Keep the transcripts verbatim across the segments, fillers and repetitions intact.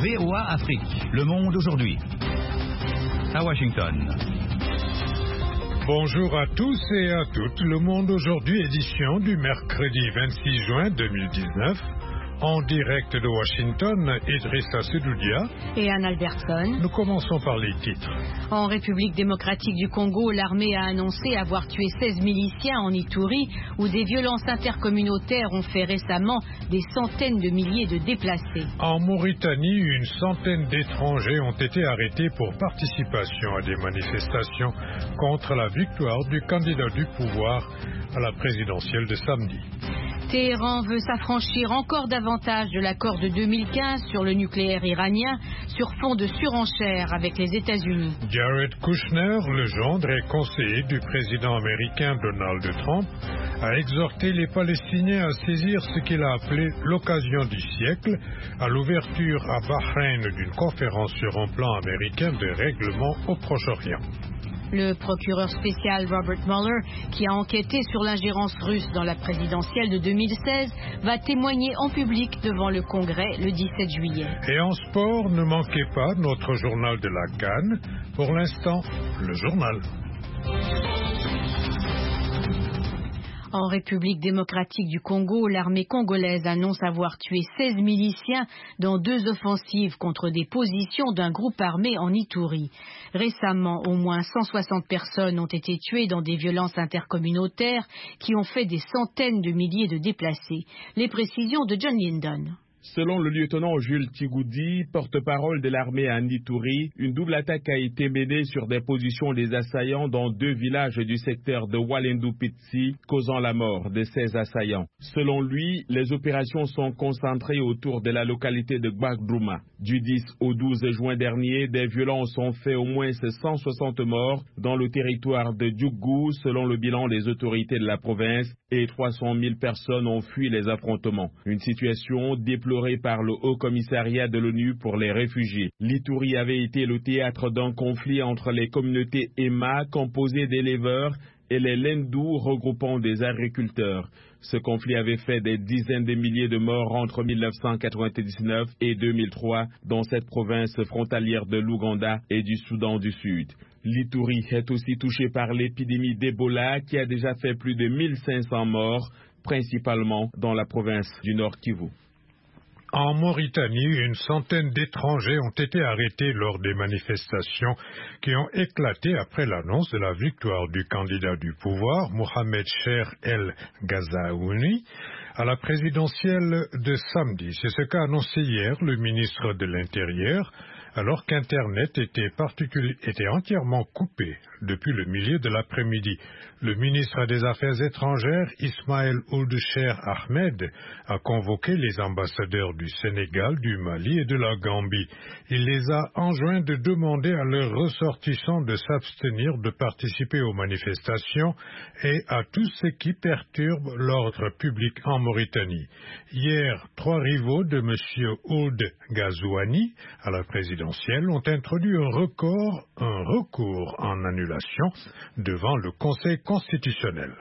V O A Afrique, Le Monde aujourd'hui. À Washington. Bonjour à tous et à toutes. Le Monde aujourd'hui, édition du mercredi vingt-six juin deux mille dix-neuf. En direct de Washington, Idrissa Sedoudia et Anne Albertson. Nous commençons par les titres. En République démocratique du Congo, l'armée a annoncé avoir tué seize miliciens en Ituri, où des violences intercommunautaires ont fait récemment des centaines de milliers de déplacés. En Mauritanie, une centaine d'étrangers ont été arrêtés pour participation à des manifestations contre la victoire du candidat du pouvoir à la présidentielle de samedi. Téhéran veut s'affranchir encore davantage de l'accord de deux mille quinze sur le nucléaire iranien sur fond de surenchère avec les États-Unis. Jared Kushner, le gendre et conseiller du président américain Donald Trump, a exhorté les Palestiniens à saisir ce qu'il a appelé l'occasion du siècle à l'ouverture à Bahreïn d'une conférence sur un plan américain de règlement au Proche-Orient. Le procureur spécial Robert Mueller, qui a enquêté sur l'ingérence russe dans la présidentielle de deux mille seize, va témoigner en public devant le Congrès le dix-sept juillet. Et en sport, ne manquez pas notre journal de la CAN. Pour l'instant, le journal. En République démocratique du Congo, l'armée congolaise annonce avoir tué seize miliciens dans deux offensives contre des positions d'un groupe armé en Ituri. Récemment, au moins cent soixante personnes ont été tuées dans des violences intercommunautaires qui ont fait des centaines de milliers de déplacés. Les précisions de John Lindon. Selon le lieutenant Jules Tigoudi, porte-parole de l'armée à Ituri, une double attaque a été menée sur des positions des assaillants dans deux villages du secteur de Walendu-Pitsi, causant la mort de seize assaillants. Selon lui, les opérations sont concentrées autour de la localité de Gbagdouma. Du dix au douze juin dernier, des violences ont fait au moins cent soixante morts dans le territoire de Djougou, selon le bilan des autorités de la province, et trois cent mille personnes ont fui les affrontements. Une situation déplorée par le Haut-Commissariat de l'ONU pour les réfugiés. L'Ituri avait été le théâtre d'un conflit entre les communautés Emma, composées d'éleveurs, et les Lendou, regroupant des agriculteurs. Ce conflit avait fait des dizaines de milliers de morts entre mille neuf cent quatre-vingt-dix-neuf et deux mille trois dans cette province frontalière de l'Ouganda et du Soudan du Sud. L'Ituri est aussi touché par l'épidémie d'Ebola qui a déjà fait plus de mille cinq cents morts, principalement dans la province du Nord Kivu. En Mauritanie, une centaine d'étrangers ont été arrêtés lors des manifestations qui ont éclaté après l'annonce de la victoire du candidat du pouvoir, Mohamed Cher El Ghazouani, à la présidentielle de samedi. C'est ce qu'a annoncé hier le ministre de l'Intérieur, alors qu'Internet était, particuli- était entièrement coupé depuis le milieu de l'après-midi. Le ministre des Affaires étrangères, Ismaël Ould Cheikh Ahmed, a convoqué les ambassadeurs du Sénégal, du Mali et de la Gambie. Il les a enjoints de demander à leurs ressortissants de s'abstenir de participer aux manifestations et à tout ce qui perturbe l'ordre public en Mauritanie. Hier, trois rivaux de M. Ould Ghazouani à la présidentielle ont introduit un record, un recours en annulation devant le Conseil constitutionnel.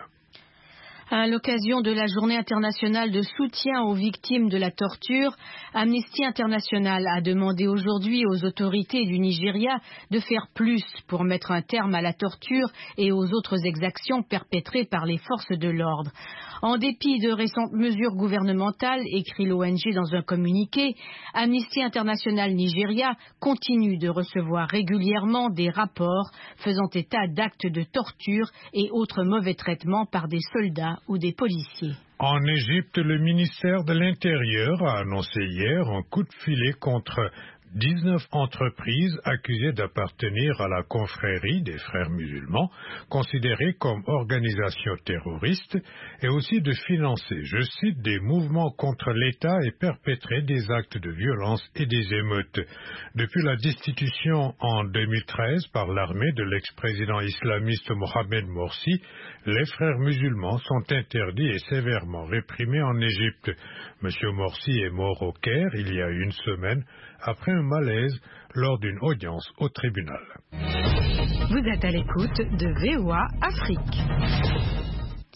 À l'occasion de la Journée internationale de soutien aux victimes de la torture, Amnesty International a demandé aujourd'hui aux autorités du Nigeria de faire plus pour mettre un terme à la torture et aux autres exactions perpétrées par les forces de l'ordre. En dépit de récentes mesures gouvernementales, écrit l'O N G dans un communiqué, Amnesty International Nigeria continue de recevoir régulièrement des rapports faisant état d'actes de torture et autres mauvais traitements par des soldats ou des policiers. En Égypte, le ministère de l'Intérieur a annoncé hier un coup de filet contre dix-neuf entreprises accusées d'appartenir à la confrérie des frères musulmans, considérées comme organisations terroristes, et aussi de financer, je cite, des mouvements contre l'État et perpétrer des actes de violence et des émeutes. Depuis la destitution en deux mille treize par l'armée de l'ex-président islamiste Mohamed Morsi, les frères musulmans sont interdits et sévèrement réprimés en Égypte. Monsieur Morsi est mort au Caire il y a une semaine après un malaise lors d'une audience au tribunal. Vous êtes à l'écoute de V O A Afrique.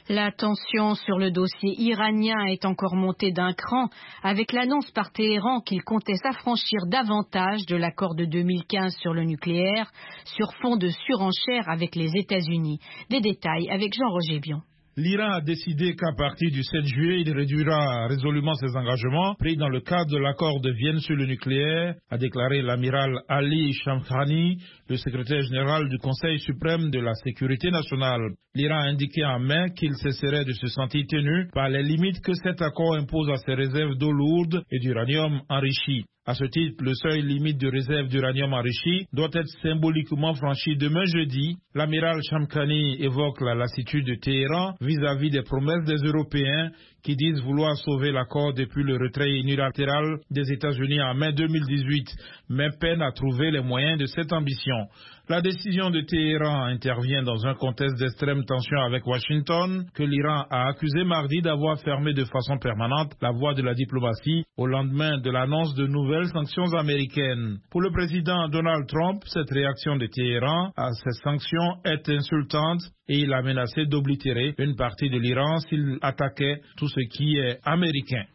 La tension sur le dossier iranien est encore montée d'un cran avec l'annonce par Téhéran qu'il comptait s'affranchir davantage de l'accord de deux mille quinze sur le nucléaire sur fond de surenchère avec les États-Unis. Des détails avec Jean-Roger Bion. L'Iran a décidé qu'à partir du sept juillet, il réduira résolument ses engagements pris dans le cadre de l'accord de Vienne sur le nucléaire, a déclaré l'amiral Ali Shamkhani, le secrétaire général du Conseil suprême de la sécurité nationale. L'Iran a indiqué en mai qu'il cesserait de se sentir tenu par les limites que cet accord impose à ses réserves d'eau lourde et d'uranium enrichi. À ce titre, le seuil limite de réserve d'uranium enrichi doit être symboliquement franchi demain jeudi. L'amiral Shamkhani évoque la lassitude de Téhéran vis-à-vis des promesses des Européens qui disent vouloir sauver l'accord depuis le retrait unilatéral des États-Unis en mai deux mille dix-huit, mais peine à trouver les moyens de cette ambition. La décision de Téhéran intervient dans un contexte d'extrême tension avec Washington, que l'Iran a accusé mardi d'avoir fermé de façon permanente la voie de la diplomatie au lendemain de l'annonce de nouvelles sanctions américaines. Pour le président Donald Trump, cette réaction de Téhéran à ces sanctions est insultante et il a menacé d'oblitérer une partie de l'Iran s'il attaquait tout ce qui est américain.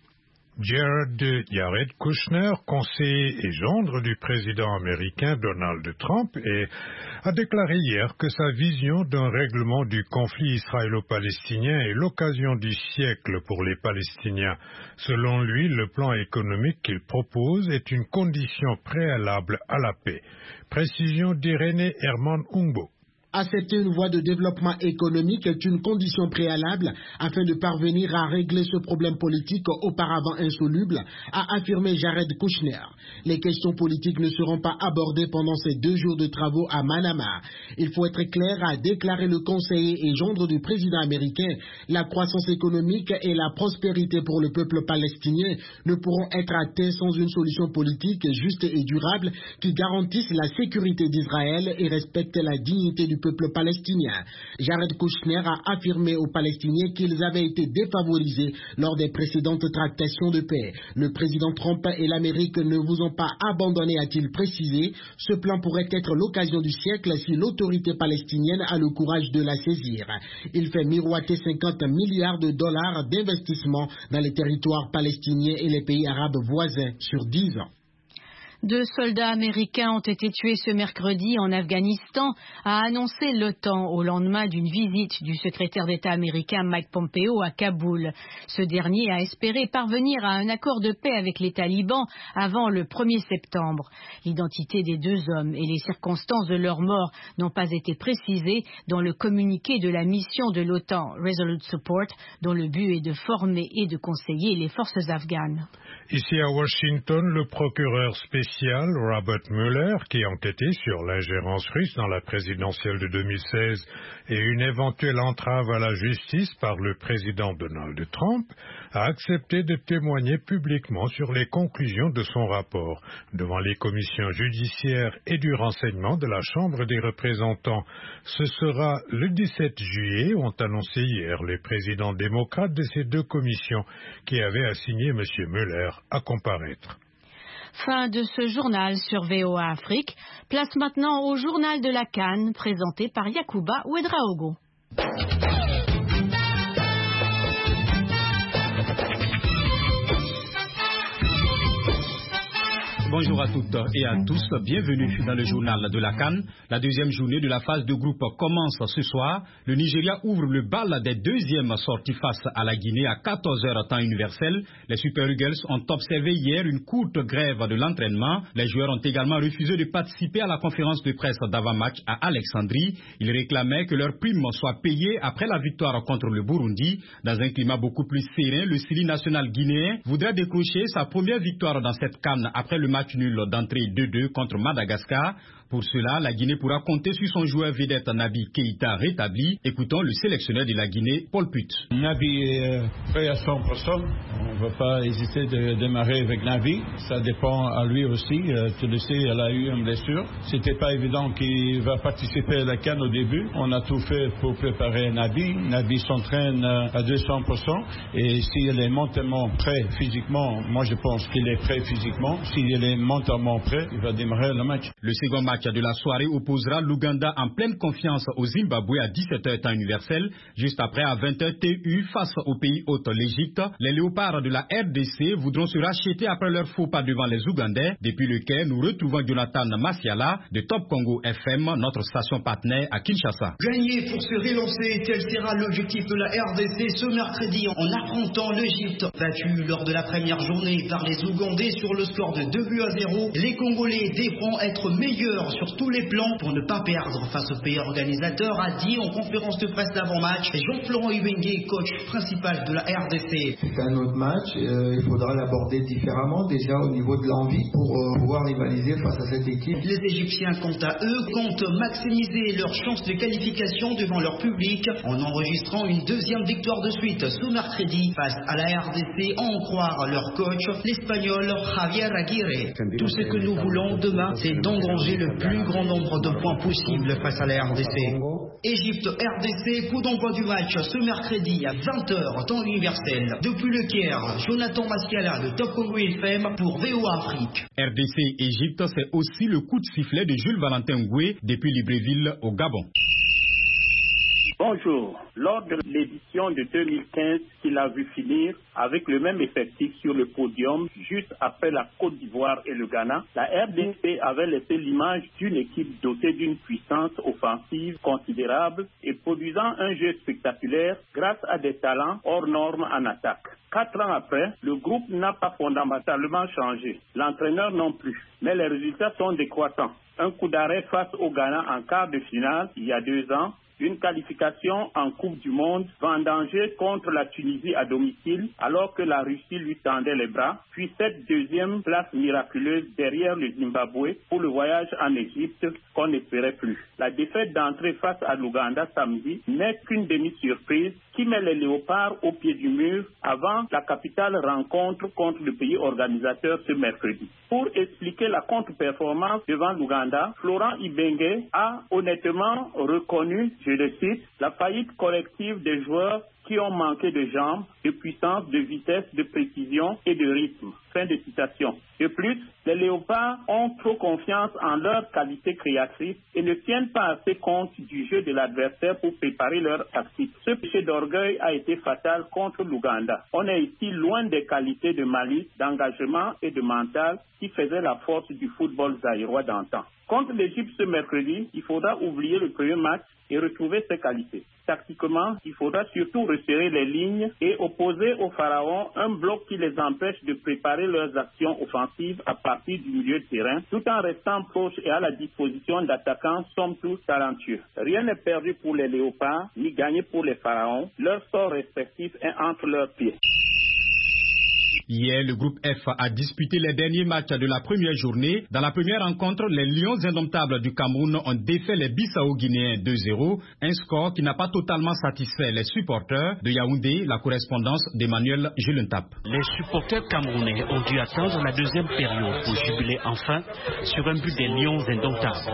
Jared Jared Kushner, conseiller et gendre du président américain Donald Trump, et a déclaré hier que sa vision d'un règlement du conflit israélo-palestinien est l'occasion du siècle pour les Palestiniens. Selon lui, le plan économique qu'il propose est une condition préalable à la paix. Précision d'Irénée Herman Ungbo. Accepter une voie de développement économique est une condition préalable afin de parvenir à régler ce problème politique auparavant insoluble, a affirmé Jared Kushner. Les questions politiques ne seront pas abordées pendant ces deux jours de travaux à Manama. Il faut être clair, a déclaré le conseiller et gendre du président américain. La croissance économique et la prospérité pour le peuple palestinien ne pourront être atteints sans une solution politique juste et durable qui garantisse la sécurité d'Israël et respecte la dignité du peuple palestinien. Jared Kushner a affirmé aux Palestiniens qu'ils avaient été défavorisés lors des précédentes tractations de paix. Le président Trump et l'Amérique ne vous ont pas abandonné, a-t-il précisé. Ce plan pourrait être l'occasion du siècle si l'autorité palestinienne a le courage de la saisir. Il fait miroiter cinquante milliards de dollars d'investissement dans les territoires palestiniens et les pays arabes voisins sur dix ans. Deux soldats américains ont été tués ce mercredi en Afghanistan, a annoncé l'OTAN au lendemain d'une visite du secrétaire d'État américain Mike Pompeo à Kaboul. Ce dernier a espéré parvenir à un accord de paix avec les talibans avant le premier septembre. L'identité des deux hommes et les circonstances de leur mort n'ont pas été précisées dans le communiqué de la mission de l'OTAN Resolute Support, dont le but est de former et de conseiller les forces afghanes. Ici à Washington, le procureur spécial Robert Mueller, qui enquêtait sur l'ingérence russe dans la présidentielle de deux mille seize et une éventuelle entrave à la justice par le président Donald Trump, a accepté de témoigner publiquement sur les conclusions de son rapport devant les commissions judiciaires et du renseignement de la Chambre des représentants. Ce sera le dix-sept juillet, ont annoncé hier les présidents démocrates de ces deux commissions qui avaient assigné M. Mueller à comparaître. Fin de ce journal sur V O A Afrique. Place maintenant au journal de la CAN présenté par Yacouba Ouedraogo. Bonjour à toutes et à tous, bienvenue dans le journal de la CAN. La deuxième journée de la phase de groupe commence ce soir. Le Nigeria ouvre le bal des deuxièmes sorties face à la Guinée à quatorze heures temps universel. Les Super Eagles ont observé hier une courte grève de l'entraînement. Les joueurs ont également refusé de participer à la conférence de presse d'avant-match à Alexandrie. Ils réclamaient que leur prime soit payée après la victoire contre le Burundi. Dans un climat beaucoup plus serein, le Sili national guinéen voudrait décrocher sa première victoire dans cette CAN après le match match nul d'entrée deux deux contre Madagascar. Pour cela, la Guinée pourra compter sur son joueur vedette Nabi Keïta rétabli. Écoutons le sélectionneur de la Guinée, Paul Put. Nabi est prêt à cent pour cent. On ne va pas hésiter de démarrer avec Nabi. Ça dépend à lui aussi. Euh, tu le sais, elle a eu une blessure. C'était pas évident qu'il va participer à la CAN au début. On a tout fait pour préparer Nabi. Nabi s'entraîne à deux cents pour cent. Et s'il est mentalement prêt physiquement, moi je pense qu'il est prêt physiquement. S'il est est mentalement prêt, il va démarrer le match. Le second match de la soirée opposera l'Ouganda en pleine confiance au Zimbabwe à dix-sept heures temps universel. Juste après, à vingt heures T U, face au pays hôte, l'Égypte, les léopards de la R D C voudront se racheter après leur faux pas devant les Ougandais. Depuis le Caire, nous retrouvons Jonathan Masiala de Top Congo F M, notre station partenaire à Kinshasa. Gagner pour se relancer, tel sera l'objectif de la R D C ce mercredi en affrontant l'Égypte. Battu lors de la première journée par les Ougandais sur le score de deux buts à zéro, les Congolais devront être meilleurs sur tous les plans pour ne pas perdre face au pays organisateur, a dit en conférence de presse d'avant-match Jean-Florent Ibengue, coach principal de la R D C. C'est un autre match, euh, il faudra l'aborder différemment déjà au niveau de l'envie pour euh, pouvoir rivaliser face à cette équipe. Les Égyptiens, quant à eux, comptent maximiser leurs chances de qualification devant leur public en enregistrant une deuxième victoire de suite ce mercredi face à la R D C, à en croire leur coach, l'Espagnol Javier Aguirre. Tout ce que nous voulons demain, c'est d'engranger le plus grand nombre de points possible face à la R D C. Égypte-R D C, coup d'envoi du match ce mercredi à vingt heures temps universel. Depuis le Caire, Jonathan Masiala de Top Congo F M pour V O A Afrique. R D C-Égypte, c'est aussi le coup de sifflet de Jules Valentin Ngoué depuis Libreville au Gabon. Bonjour. Lors de l'édition de deux mille quinze qu'il a vu finir avec le même effectif sur le podium juste après la Côte d'Ivoire et le Ghana, la R D C avait laissé l'image d'une équipe dotée d'une puissance offensive considérable et produisant un jeu spectaculaire grâce à des talents hors normes en attaque. Quatre ans après, le groupe n'a pas fondamentalement changé. L'entraîneur non plus. Mais les résultats sont décroissants. Un coup d'arrêt face au Ghana en quart de finale il y a deux ans, une qualification en Coupe du Monde vendangée contre la Tunisie à domicile alors que la Russie lui tendait les bras, puis cette deuxième place miraculeuse derrière le Zimbabwe pour le voyage en Égypte qu'on n'espérait plus. La défaite d'entrée face à l'Ouganda samedi n'est qu'une demi-surprise qui met les léopards au pied du mur avant la capitale rencontre contre le pays organisateur ce mercredi. Pour expliquer la contre-performance devant l'Ouganda, Florent Ibengue a honnêtement reconnu, je le cite, la faillite collective des joueurs qui ont manqué de jambes, de puissance, de vitesse, de précision et de rythme. Fin de citation. De plus, les léopards ont trop confiance en leur qualité créatrice et ne tiennent pas assez compte du jeu de l'adversaire pour préparer leur tactique. Ce péché d'orgueil a été fatal contre l'Ouganda. On est ici loin des qualités de malice, d'engagement et de mental qui faisaient la force du football zaïrois d'antan. Contre l'Égypte ce mercredi, il faudra oublier le premier match et retrouver ses qualités. Tactiquement, il faudra surtout resserrer les lignes et opposer aux Pharaons un bloc qui les empêche de préparer leurs actions offensives à partir du milieu de terrain, tout en restant proches et à la disposition d'attaquants somme toute talentueux. Rien n'est perdu pour les léopards, ni gagné pour les Pharaons. Leur sort respectif est entre leurs pieds. Hier, le groupe F a disputé les derniers matchs de la première journée. Dans la première rencontre, les Lions indomptables du Cameroun ont défait les Bissau-Guinéens deux zéro, un score qui n'a pas totalement satisfait les supporters de Yaoundé, la correspondance d'Emmanuel Julentap. Les supporters camerounais ont dû attendre la deuxième période pour jubiler enfin sur un but des Lions indomptables.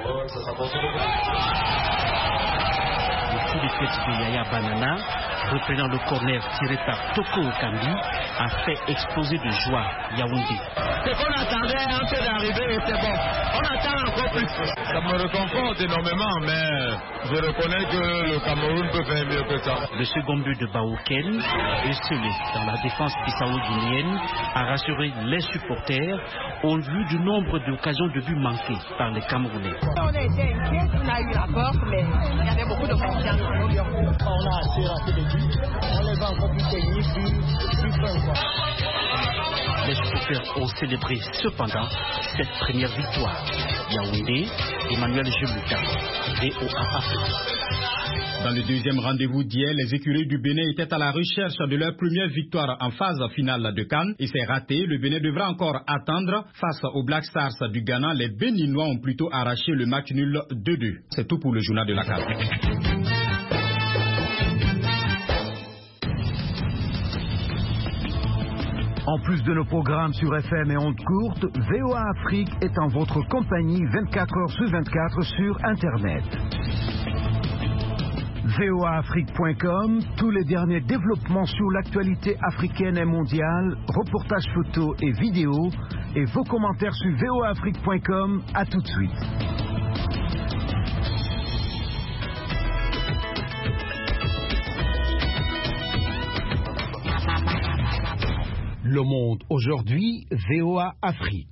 Le coup de tête de Yaya Banana, reprenant le corner tiré par Toko Okambi, a fait exploser de joie Yaoundé. Ce qu'on attendait un peu d'arriver, c'est bon. On attend encore plus. Ça me réconforte énormément, mais je reconnais que le Cameroun peut faire mieux que ça. Le second but de Baouken, esselé dans la défense bissau-guinéenne, a rassuré les supporters au vu du nombre d'occasions de buts manquées par les Camerounais. On a été inquiets, on a eu la force, mais il y avait beaucoup de confiance. On a assez raté des buts, on les a encore plus techniques, plus, plus fins. Les supporters ont célébré cependant cette première victoire. Yaoundé, Emmanuel Jebuta, V O A Afrique. Dans le deuxième rendez-vous d'hier, les écuries du Bénin étaient à la recherche de leur première victoire en phase finale de CAN. Et c'est raté, le Bénin devra encore attendre. Face aux Black Stars du Ghana, les Béninois ont plutôt arraché le match nul deux deux. C'est tout pour le journal de la CAN. En plus de nos programmes sur F M et ondes courtes, V O A Afrique est en votre compagnie vingt-quatre heures sur vingt-quatre sur Internet. V O A Afrique point com, tous les derniers développements sur l'actualité africaine et mondiale, reportages photos et vidéos, et vos commentaires sur v o a afrique point com. À tout de suite. Le Monde aujourd'hui, V O A Afrique.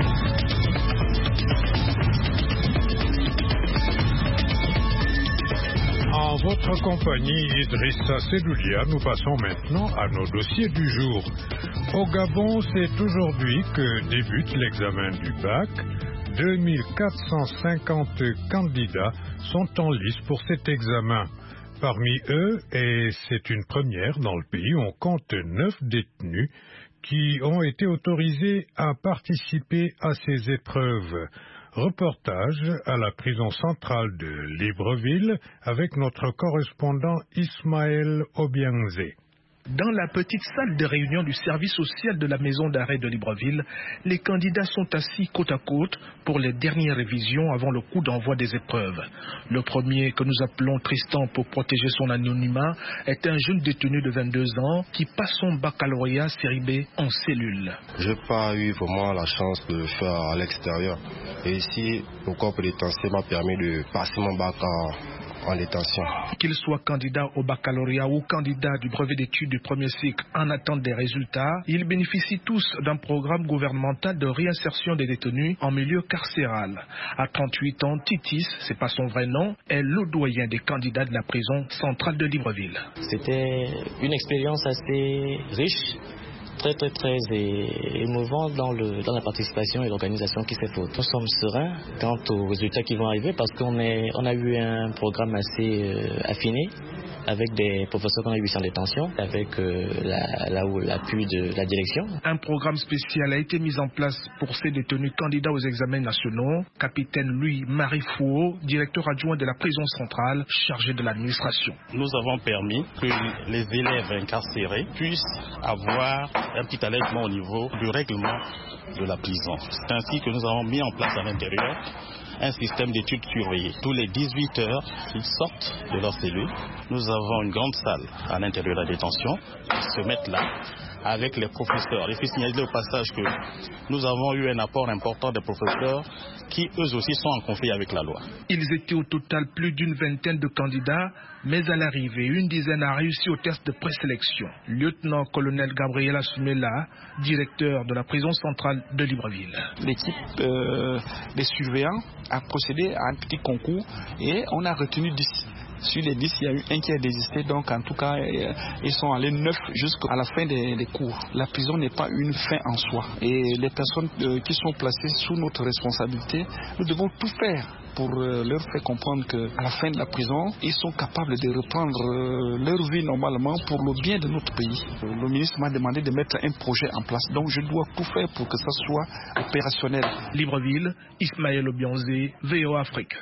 En votre compagnie, Idrissa Sedoulia, nous passons maintenant à nos dossiers du jour. Au Gabon, c'est aujourd'hui que débute l'examen du bac. deux mille quatre cent cinquante candidats sont en lice pour cet examen. Parmi eux, et c'est une première dans le pays, on compte neuf détenus qui ont été autorisés à participer à ces épreuves. Reportage à la prison centrale de Libreville avec notre correspondant Ismaël Obiangze. Dans la petite salle de réunion du service social de la maison d'arrêt de Libreville, les candidats sont assis côte à côte pour les dernières révisions avant le coup d'envoi des épreuves. Le premier, que nous appelons Tristan pour protéger son anonymat, est un jeune détenu de vingt-deux ans qui passe son baccalauréat série B en cellule. Je n'ai pas eu vraiment la chance de le faire à l'extérieur. Et ici, le corps pénitentiaire m'a permis de passer mon bac en... en détention. Qu'ils soient candidats au baccalauréat ou candidats du brevet d'études du premier cycle en attente des résultats, ils bénéficient tous d'un programme gouvernemental de réinsertion des détenus en milieu carcéral. À trente-huit ans, Titis, c'est pas son vrai nom, est le doyen des candidats de la prison centrale de Libreville. C'était une expérience assez riche, très très très émouvant dans, le, dans la participation et l'organisation qui s'est faite. Nous sommes sereins quant aux résultats qui vont arriver parce qu'on est, on a eu un programme assez euh, affiné avec des professeurs qu'on a eu en détention, avec euh, la, la, l'appui de la direction. Un programme spécial a été mis en place pour ces détenus candidats aux examens nationaux. Capitaine Louis-Marie Fouault, directeur adjoint de la prison centrale, chargé de l'administration. Nous avons permis que les élèves incarcérés puissent avoir un petit allègement au niveau du règlement de la prison. C'est ainsi que nous avons mis en place à l'intérieur un système d'études surveillées. Tous les dix-huit heures, ils sortent de leur cellule. Nous avons une grande salle à l'intérieur de la détention. Ils se mettent là avec les professeurs. Il faut signaler au passage que nous avons eu un apport important des professeurs qui eux aussi sont en conflit avec la loi. Ils étaient au total plus d'une vingtaine de candidats, mais à l'arrivée, une dizaine a réussi au test de présélection. Lieutenant-colonel Gabriel Assumela, directeur de la prison centrale de Libreville. L'équipe euh, des surveillants a procédé à un petit concours et on a retenu dix. Sur les dix, il y a eu un qui a désisté, donc en tout cas, ils sont allés neuf jusqu'à la fin des, des cours. La prison n'est pas une fin en soi. Et les personnes euh, qui sont placées sous notre responsabilité, nous devons tout faire pour euh, leur faire comprendre qu'à la fin de la prison, ils sont capables de reprendre euh, leur vie normalement pour le bien de notre pays. Le ministre m'a demandé de mettre un projet en place, donc je dois tout faire pour que ça soit opérationnel. Libreville, Ismaël Obiangze, V O A Afrique.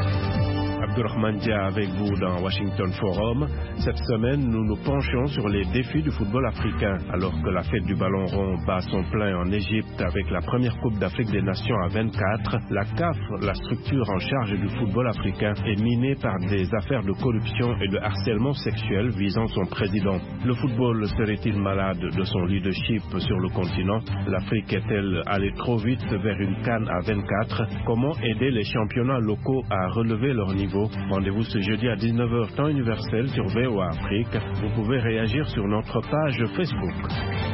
Abdurrahman Dia avec vous dans Washington Forum. Cette semaine, nous nous penchons sur les défis du football africain. Alors que la fête du ballon rond bat son plein en Égypte avec la première Coupe d'Afrique des Nations à vingt-quatre, la C A F, la structure en charge du football africain, est minée par des affaires de corruption et de harcèlement sexuel visant son président. Le football serait-il malade de son leadership sur le continent? L'Afrique est-elle allée trop vite vers une CAN à vingt-quatre? Comment aider les championnats locaux à relever leur niveau? Rendez-vous ce jeudi à dix-neuf heures temps universel sur V O A Afrique. Vous pouvez réagir sur notre page Facebook.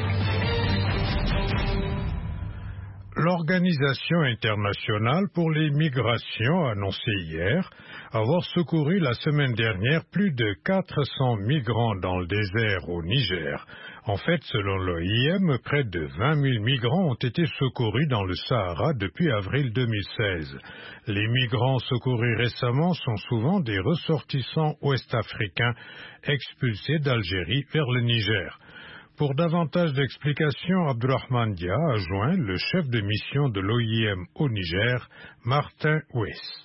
L'Organisation internationale pour les migrations a annoncé hier avoir secouru la semaine dernière plus de quatre cents migrants dans le désert au Niger. En fait, selon l'O I M, près de vingt mille migrants ont été secourus dans le Sahara depuis avril deux mille seize. Les migrants secourus récemment sont souvent des ressortissants ouest-africains expulsés d'Algérie vers le Niger. Pour davantage d'explications, Abdurrahman Dia a joint le chef de mission de l'O I M au Niger, Martin Weiss.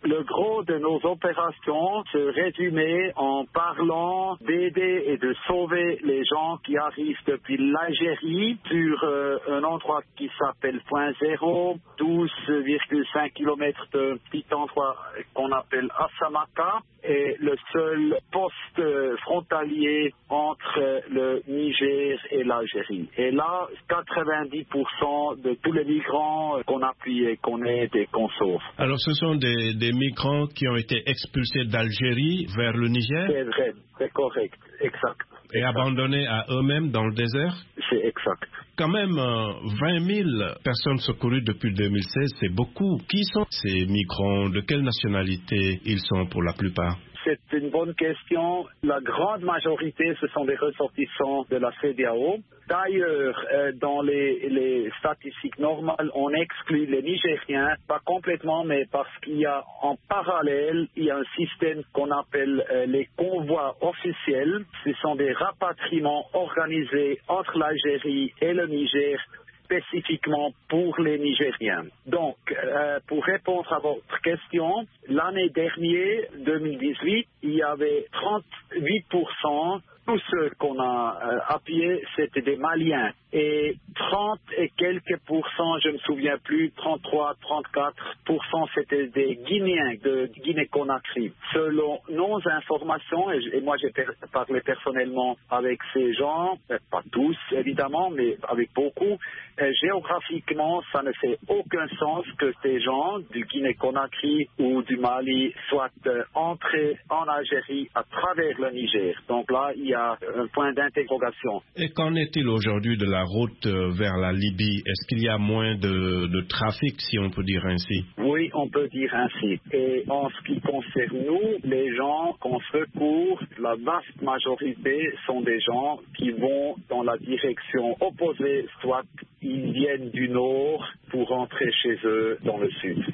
Le gros de nos opérations se résumait en parlant d'aider et de sauver les gens qui arrivent depuis l'Algérie sur euh, un endroit qui s'appelle Point Zéro, douze virgule cinq kilomètres de petit endroit qu'on appelle Assamaka, et le seul poste frontalier entre le Niger et l'Algérie. Et là, quatre-vingt-dix pour cent de tous les migrants qu'on appuie et qu'on aide et qu'on sauve. Alors ce sont des, des migrants qui ont été expulsés d'Algérie vers le Niger? C'est vrai, c'est correct, exact. Et exact. Abandonnés à eux-mêmes dans le désert? C'est exact. Quand même, euh, vingt mille personnes secourues depuis deux mille seize, c'est beaucoup. Qui sont ces migrants? De quelle nationalité ils sont pour la plupart? C'est une bonne question. La grande majorité, ce sont des ressortissants de la C D A O. D'ailleurs, euh, dans les, les statistiques normales, on exclut les Nigériens, pas complètement, mais parce qu'il y a en parallèle, il y a un système qu'on appelle euh, les convois officiels. Ce sont des rapatriements organisés entre l'Algérie et le Niger, spécifiquement pour les Nigériens. Donc, euh, pour répondre à votre question, l'année dernière, deux mille dix-huit, il y avait trente-huit pour cent, tous ceux qu'on a euh, appuyés, c'était des Maliens. Et trente et quelques pourcents, je ne me souviens plus, trente-trois, trente-quatre pour cent, c'était des Guinéens de Guinée-Conakry. Selon nos informations, et, et moi j'ai per- parlé personnellement avec ces gens, pas tous évidemment, mais avec beaucoup, euh, géographiquement, ça ne fait aucun sens que ces gens du Guinée-Conakry ou du Mali soient euh, entrés en Algérie à travers le Niger. Donc là, il y a un point d'interrogation. Et qu'en est-il aujourd'hui de la route vers la Libye? Est-ce qu'il y a moins de, de trafic, si on peut dire ainsi? Oui, on peut dire ainsi. Et en ce qui concerne nous, les gens qu'on secourt, la vaste majorité sont des gens qui vont dans la direction opposée, soit ils viennent du nord pour rentrer chez eux dans le sud.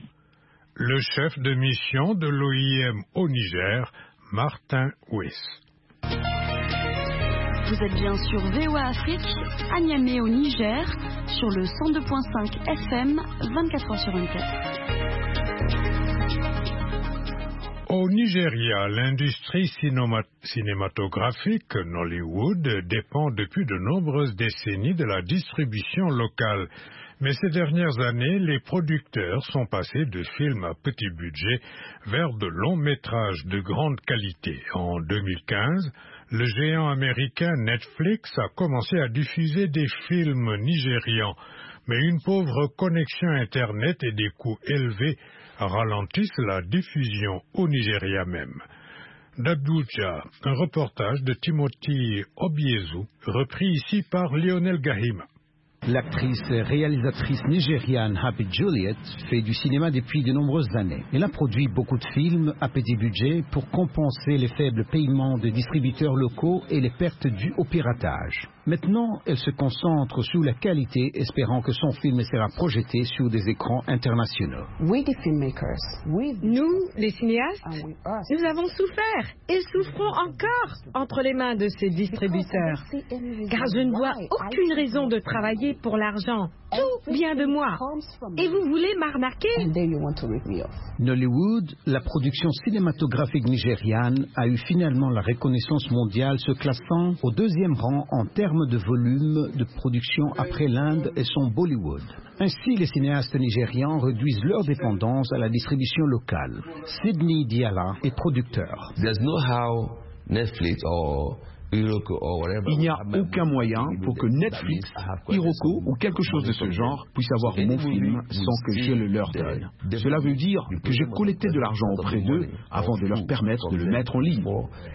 Le chef de mission de l'O I M au Niger, Martin Wiss. Vous êtes bien sur V O A Afrique, à Niamey au Niger, sur le cent deux virgule cinq F M, vingt-quatre heures sur vingt-quatre. Au Nigeria, l'industrie cinéma- cinématographique Nollywood dépend depuis de nombreuses décennies de la distribution locale. Mais ces dernières années, les producteurs sont passés de films à petit budget vers de longs métrages de grande qualité. En deux mille quinze, le géant américain Netflix a commencé à diffuser des films nigérians, mais une pauvre connexion Internet et des coûts élevés ralentissent la diffusion au Nigeria même. D'Abuja, un reportage de Timothy Obiezu, repris ici par Lionel Gahima. L'actrice réalisatrice nigériane Happy Juliet fait du cinéma depuis de nombreuses années. Elle a produit beaucoup de films à petit budget pour compenser les faibles paiements de distributeurs locaux et les pertes dues au piratage. Maintenant, elle se concentre sur la qualité, espérant que son film sera projeté sur des écrans internationaux. Nous, les cinéastes, nous avons souffert et souffrons encore entre les mains de ces distributeurs. Car je ne vois aucune raison de travailler pour l'argent. Tout vient de moi. Et vous voulez m'arnaquer? Nollywood, la production cinématographique nigériane, a eu finalement la reconnaissance mondiale, se classant au deuxième rang en termes de volume de production après l'Inde et son Bollywood. Ainsi, les cinéastes nigérians réduisent leur dépendance à la distribution locale. Sidney Diala est producteur. There's no how Netflix or Il n'y a aucun moyen pour que Netflix, Iroko ou quelque chose de ce genre puisse avoir mon film sans que je le leur donne. Cela veut dire que j'ai collecté de l'argent auprès d'eux avant de leur permettre de le mettre en ligne.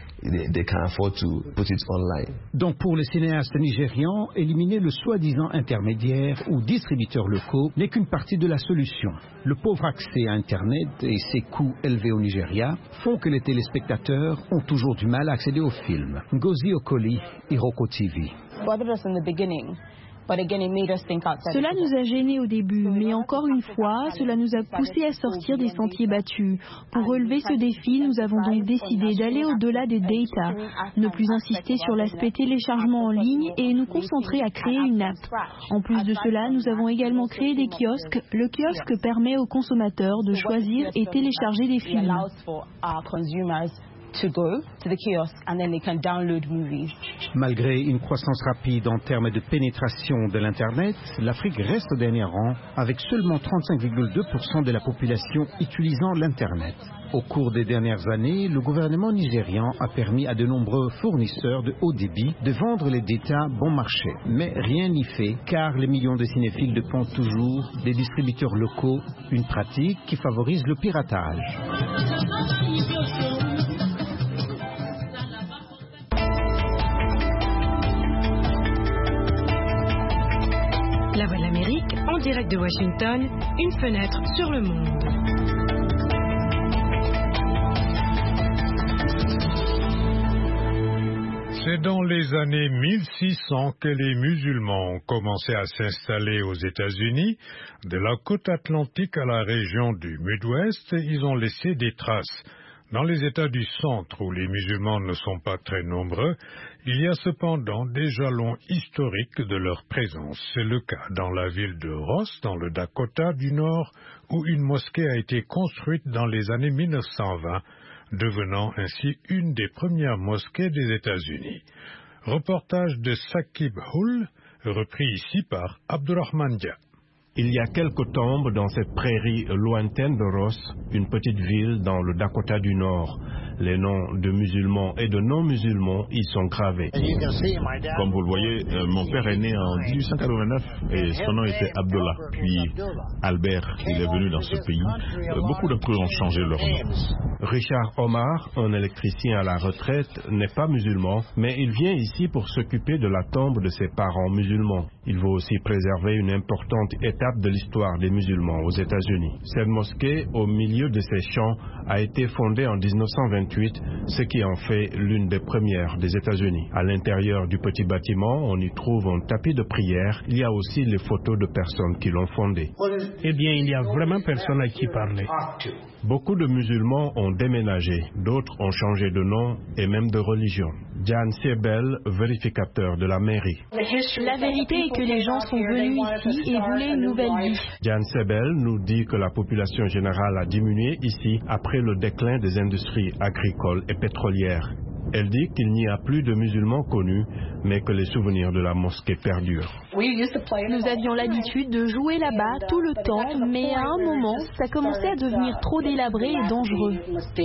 Donc pour les cinéastes nigérians, éliminer le soi-disant intermédiaire ou distributeurs locaux n'est qu'une partie de la solution. Le pauvre accès à Internet et ses coûts élevés au Nigeria font que les téléspectateurs ont toujours du mal à accéder aux films. Ngozi Okoli, Iroko T V. Cela nous a gênés au début, mais encore une fois, cela nous a poussés à sortir des sentiers battus. Pour relever ce défi, nous avons donc décidé d'aller au-delà des data, ne plus insister sur l'aspect téléchargement en ligne et nous concentrer à créer une app. En plus de cela, nous avons également créé des kiosques. Le kiosque permet aux consommateurs de choisir et télécharger des films. To go to the kiosk and then they can download movies. Malgré une croissance rapide en termes de pénétration de l'Internet, l'Afrique reste au dernier rang avec seulement trente-cinq virgule deux pour cent de la population utilisant l'Internet. Au cours des dernières années, le gouvernement nigérian a permis à de nombreux fournisseurs de haut débit de vendre les data bon marché. Mais rien n'y fait car les millions de cinéphiles dépendent toujours des distributeurs locaux, une pratique qui favorise le piratage. La Voix de l'Amérique, en direct de Washington, une fenêtre sur le monde. C'est dans les années mille six cents que les musulmans ont commencé à s'installer aux États-Unis. De la côte atlantique à la région du Midwest, ils ont laissé des traces. Dans les États du centre, où les musulmans ne sont pas très nombreux, il y a cependant des jalons historiques de leur présence. C'est le cas dans la ville de Ross, dans le Dakota du Nord, où une mosquée a été construite dans les années mille neuf cent vingt, devenant ainsi une des premières mosquées des États-Unis. Reportage de Sakib Hull, repris ici par Abdurrahman Dia. Il y a quelques tombes dans cette prairie lointaine de Ross, une petite ville dans le Dakota du Nord. Les noms de musulmans et de non-musulmans y sont gravés. Comme vous le voyez, euh, mon père est né en dix-huit cent quatre-vingt-neuf et son nom était Abdullah. Puis Albert, il est venu dans ce pays. Euh, beaucoup d'entre eux ont changé leur nom. Richard Omar, un électricien à la retraite, n'est pas musulman, mais il vient ici pour s'occuper de la tombe de ses parents musulmans. Il veut aussi préserver une importante étape de l'histoire des musulmans aux États-Unis. Cette mosquée, au milieu de ces champs, a été fondée en dix-neuf cent vingt-huit, ce qui en fait l'une des premières des États-Unis. À l'intérieur du petit bâtiment, on y trouve un tapis de prière. Il y a aussi les photos de personnes qui l'ont fondée. Eh bien, il n'y a vraiment personne à qui parler. Beaucoup de musulmans ont déménagé, d'autres ont changé de nom et même de religion. Jan Siebel, vérificateur de la mairie. La vérité est que les gens sont venus ici et voulaient une nouvelle vie. Jan Siebel nous dit que la population générale a diminué ici après le déclin des industries agricoles et pétrolières. Elle dit qu'il n'y a plus de musulmans connus, mais que les souvenirs de la mosquée perdurent. Nous avions l'habitude de jouer là-bas tout le temps, mais à un moment, ça commençait à devenir trop délabré et dangereux.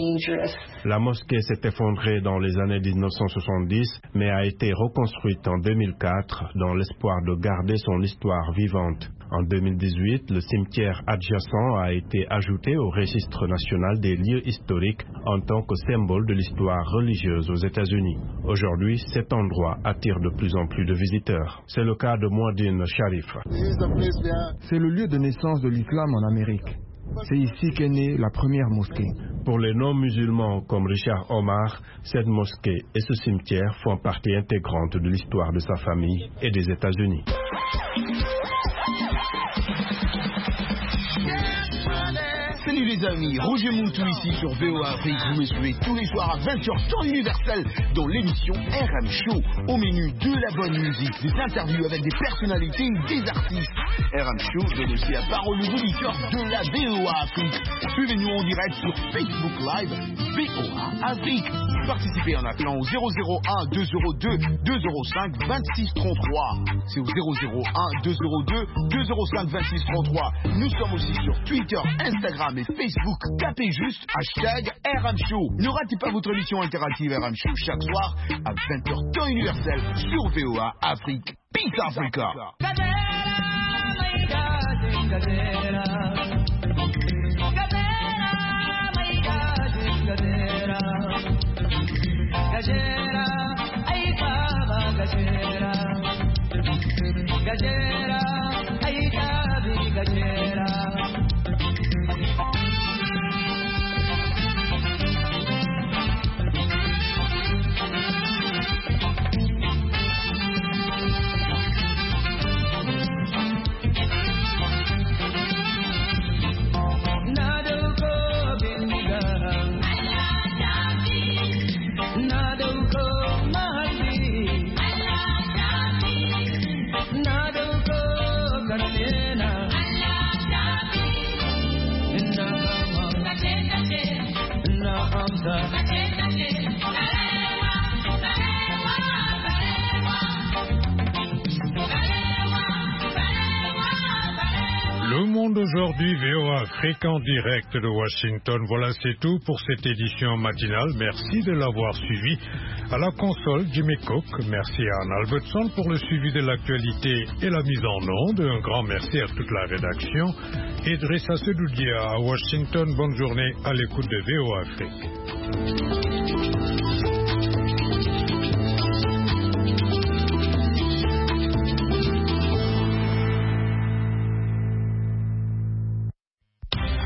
La mosquée s'est effondrée dans les années dix-neuf cent soixante-dix, mais a été reconstruite en deux mille quatre dans l'espoir de garder son histoire vivante. En deux mille dix-huit, le cimetière adjacent a été ajouté au registre national des lieux historiques en tant que symbole de l'histoire religieuse aux États-Unis. Aujourd'hui, cet endroit attire de plus en plus de visiteurs. C'est le cas de Mouadine Sharif. C'est le lieu de naissance de l'islam en Amérique. C'est ici qu'est née la première mosquée. Pour les non-musulmans comme Richard Omar, cette mosquée et ce cimetière font partie intégrante de l'histoire de sa famille et des États-Unis. Salut les amis, Roger Moutou ici sur V O A Afrique. Vous me suivez tous les soirs à vingt heures temps universel dans l'émission R M Show. Au menu de la bonne musique, des interviews avec des personnalités ou des artistes. R M Show donne aussi la parole aux auditeurs de la V O A Afrique. Suivez-nous en direct sur Facebook Live V O A Afrique. Participez en appelant au zéro zéro un deux zéro deux deux zéro cinq vingt-six trente-trois. C'est au zéro zéro un deux zéro deux deux zéro cinq vingt-six trente-trois. Nous sommes aussi sur Twitter, Instagram et Facebook. Tapez juste hashtag R M Show. Ne ratez pas votre émission interactive R M Show chaque soir à vingt heures temps universel sur V O A Afrique. Peace Africa. Gajera, ay baba gajera, gajera, ay gabi gajera. Le Monde aujourd'hui, V O A Afrique en direct de Washington. Voilà, c'est tout pour cette édition matinale. Merci de l'avoir suivi. À la console, Jimmy Cook. Merci à Anne Albertson pour le suivi de l'actualité et la mise en onde. Un grand merci à toute la rédaction. Idrissa Sedoudia à Washington. Bonne journée à l'écoute de V O A Afrique.